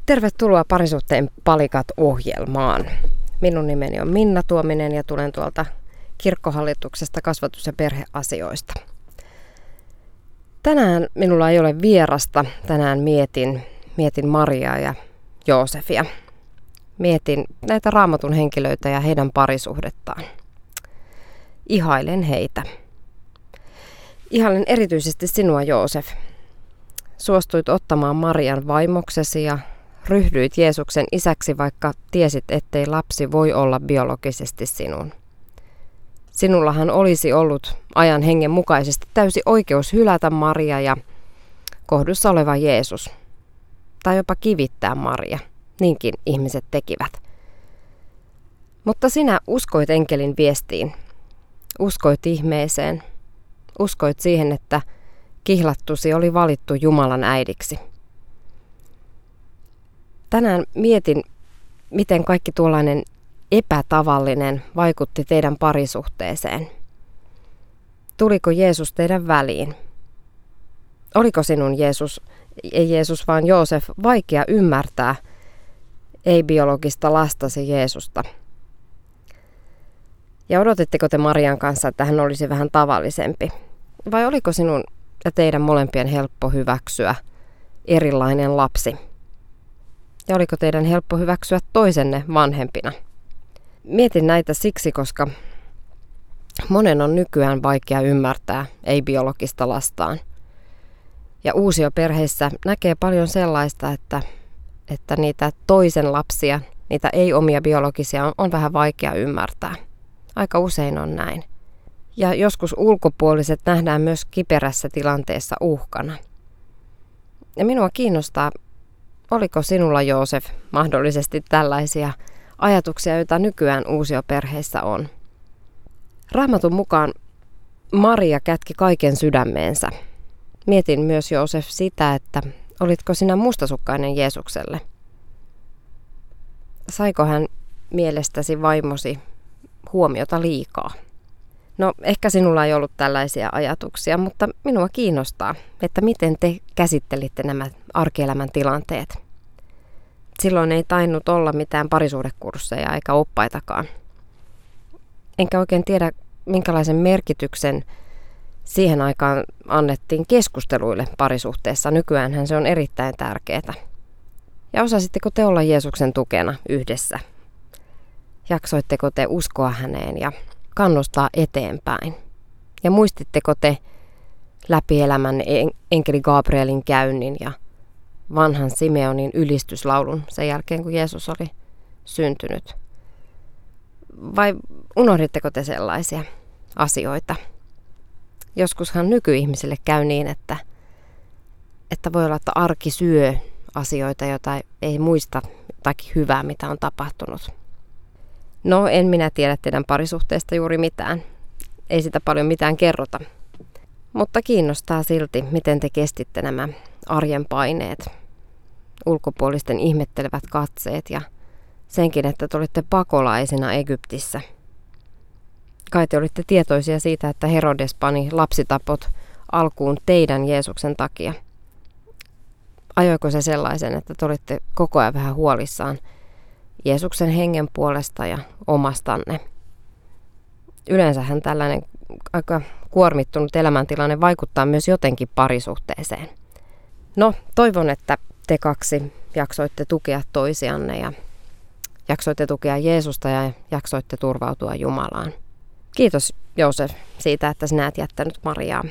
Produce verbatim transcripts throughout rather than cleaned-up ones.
Tervetuloa Parisuhteen palikat -ohjelmaan. Minun nimeni on Minna Tuominen ja tulen tuolta kirkkohallituksesta kasvatus- ja perheasioista. Tänään minulla ei ole vierasta. Tänään mietin, mietin Mariaa ja Joosefia. Mietin näitä Raamatun henkilöitä ja heidän parisuhdettaan. Ihailen heitä. Ihailen erityisesti sinua, Joosef. Suostuit ottamaan Marian vaimoksesi ja ryhdyit Jeesuksen isäksi, vaikka tiesit, ettei lapsi voi olla biologisesti sinun. Sinullahan olisi ollut ajan hengen mukaisesti täysi oikeus hylätä Maria ja kohdussa oleva Jeesus. Tai jopa kivittää Maria. Niinkin ihmiset tekivät. Mutta sinä uskoit enkelin viestiin. Uskoit ihmeeseen. Uskoit siihen, että kihlattusi oli valittu Jumalan äidiksi. Tänään mietin, miten kaikki tuollainen epätavallinen vaikutti teidän parisuhteeseen. Tuliko Jeesus teidän väliin? Oliko sinun Jeesus, ei Jeesus vaan Joosef, vaikea ymmärtää ei-biologista lastasi Jeesusta? Ja odotitteko te Marian kanssa, että hän olisi vähän tavallisempi? Vai oliko sinun ja teidän molempien helppo hyväksyä erilainen lapsi? Ja oliko teidän helppo hyväksyä toisenne vanhempina? Mietin näitä siksi, koska monen on nykyään vaikea ymmärtää ei-biologista lastaan. Ja uusioperheissä näkee paljon sellaista, että, että niitä toisen lapsia, niitä ei-omia biologisia on, on vähän vaikea ymmärtää. Aika usein on näin. Ja joskus ulkopuoliset nähdään myös kiperässä tilanteessa uhkana. Ja minua kiinnostaa, oliko sinulla, Joosef, mahdollisesti tällaisia ajatuksia, joita nykyään uusioperheissä on? Raamatun mukaan Maria kätki kaiken sydämeensä. Mietin myös, Joosef, sitä, että olitko sinä mustasukkainen Jeesukselle? Saiko hän mielestäsi vaimosi huomiota liikaa? No, ehkä sinulla ei ollut tällaisia ajatuksia, mutta minua kiinnostaa, että miten te käsittelitte nämä arkielämän tilanteet. Silloin ei tainnut olla mitään parisuhdekursseja eikä oppaitakaan. Enkä oikein tiedä, minkälaisen merkityksen siihen aikaan annettiin keskusteluille parisuhteessa. Nykyäänhän se on erittäin tärkeää. Ja osasitteko te olla Jeesuksen tukena yhdessä? Jaksoitteko te uskoa häneen ja kannustaa eteenpäin? Ja muistitteko te läpi elämän enkeli Gabrielin käynnin ja vanhan Simeonin ylistyslaulun sen jälkeen, kun Jeesus oli syntynyt? Vai unohditteko te sellaisia asioita? Joskushan nykyihmisille käy niin, että, että voi olla, että arki syö asioita, joita ei muista jotakin hyvää, mitä on tapahtunut. No, en minä tiedä teidän parisuhteesta juuri mitään. Ei sitä paljon mitään kerrota. Mutta kiinnostaa silti, miten te kestitte nämä arjen paineet, ulkopuolisten ihmettelevät katseet ja senkin, että te olitte pakolaisina Egyptissä. Kai te olitte tietoisia siitä, että Herodes pani lapsitapot alkuun teidän Jeesuksen takia. Ajoiko se sellaisen, että te olitte koko ajan vähän huolissaan Jeesuksen hengen puolesta ja omastanne? Yleensähän tällainen aika kuormittunut elämäntilanne vaikuttaa myös jotenkin parisuhteeseen. No, toivon, että te kaksi jaksoitte tukea toisianne ja jaksoitte tukea Jeesusta ja jaksoitte turvautua Jumalaan. Kiitos, Joosef, siitä, että sinä et jättänyt Mariaa.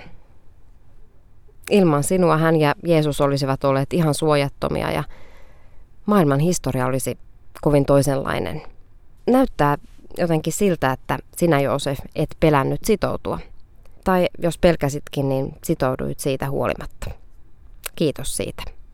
Ilman sinua hän ja Jeesus olisivat olleet ihan suojattomia ja maailman historia olisi kovin toisenlainen. Näyttää jotenkin siltä, että sinä, Joosef, et pelännyt sitoutua. Tai jos pelkäsitkin, niin sitouduit siitä huolimatta. Kiitos siitä.